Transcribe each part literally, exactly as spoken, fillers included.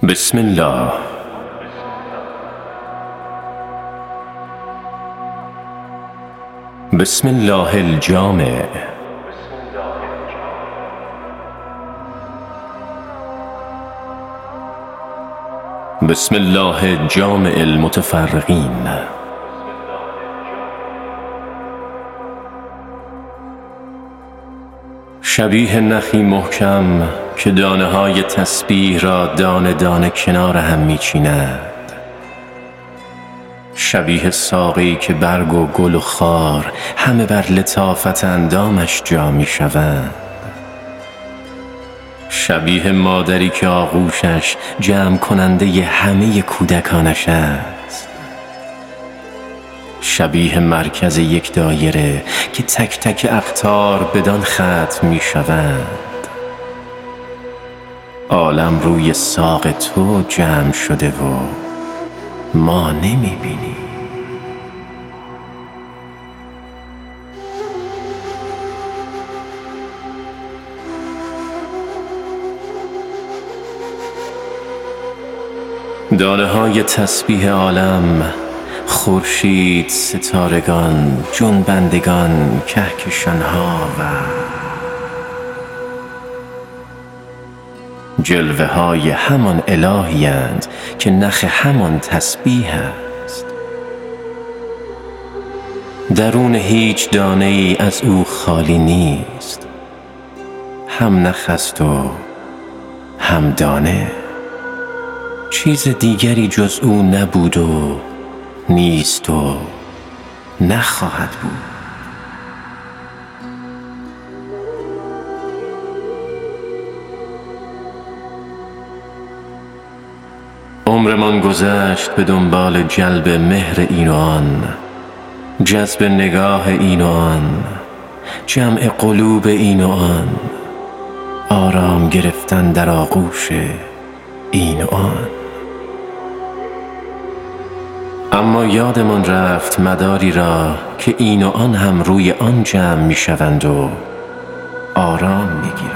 بسم الله. بسم الله الجامع. بسم الله جامع المتفرقین. شبیه نخی محکم که دانه های تسبیح را دانه دانه کنار هم می چیند، شبیه ساقی که برگ و گل و خار همه بر لطافت اندامش جا می شوند، شبیه مادری که آغوشش جمع کننده همه کودکانش است، شبیه مرکز یک دایره که تک تک اقطار بدان ختم می شوند. عالم روی ساق تو جمع شده و ما نمی بینیم. دانه های تسبیح عالم، خورشید، ستارگان، جنبندگان، کهکشانها و جلوه های همان الهی اند که نخ همان تسبیح است. درون هیچ دانه ای از او خالی نیست، هم نخ است و هم دانه. چیز دیگری جز او نبود و نیست و نخواهد بود. عمرمان گذشت به دنبال جلب مهر این و آن، جذب نگاه این و آن، جمع قلوب این و آن، آرام گرفتن در آغوش این و آن. اما یادمان رفت مداری را که این و آن هم روی آن جمع می شوند و آرام می گیرند.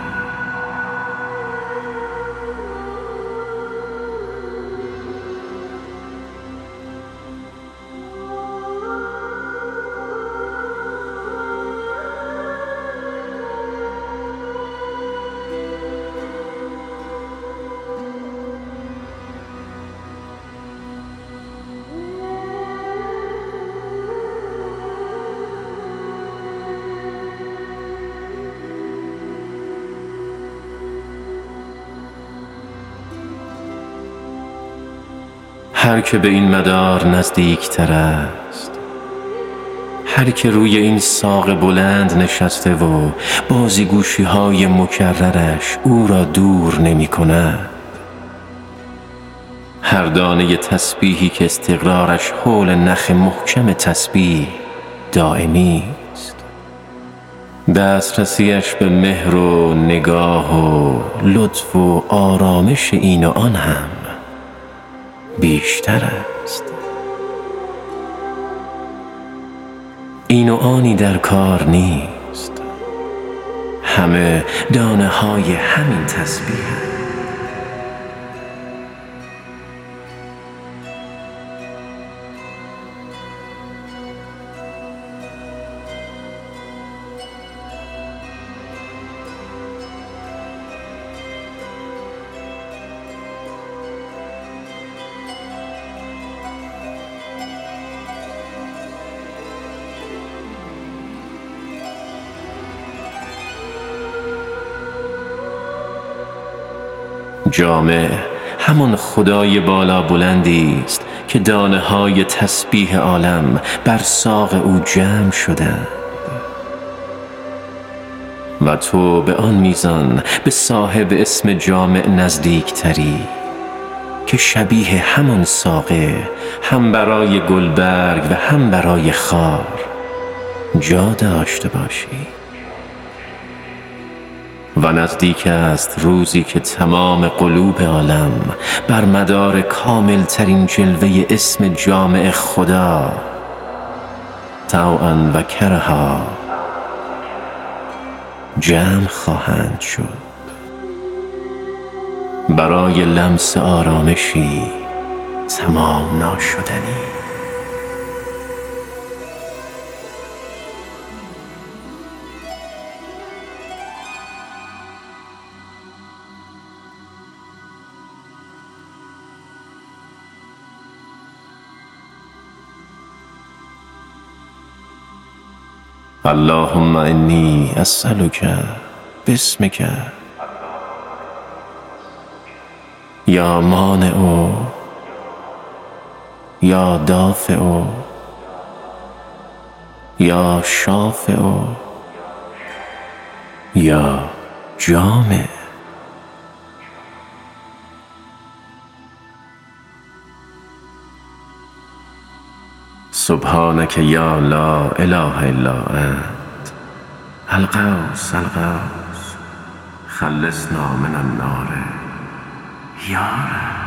هر که به این مدار نزدیک تر است، هر که روی این ساق بلند نشسته و بازیگوشی های مکررش او را دور نمی کند، هر دانه تسبیحی که استقرارش حول نخ محکم تسبیح دائمی است، دسترسیش به مهر و نگاه و لطف و آرامش این و آن هم بیشتر است. این و آنی در کار نیست، همه دانه های همین تسبیح. جامع همان خدای بالا بلندی است که دانه های تسبیح عالم بر ساق او جمع شدند و تو به آن میزان به صاحب اسم جامع نزدیک تری که شبیه همان ساقه هم برای گلبرگ و هم برای خار جا داشته باشی. و نزدیک است روزی که تمام قلوب عالم بر مدار کامل ترین جلوه اسم جامع خدا طوعا و کرها جمع خواهند شد. برای لمس آرامشی تمام ناشدنی. اللهم انی اسألک باسمک یا مانع یا دافع یا شافع یا جامع. سبحانك یا لا اله الا انت الغوث الغوث خلصنا من النار یا رب.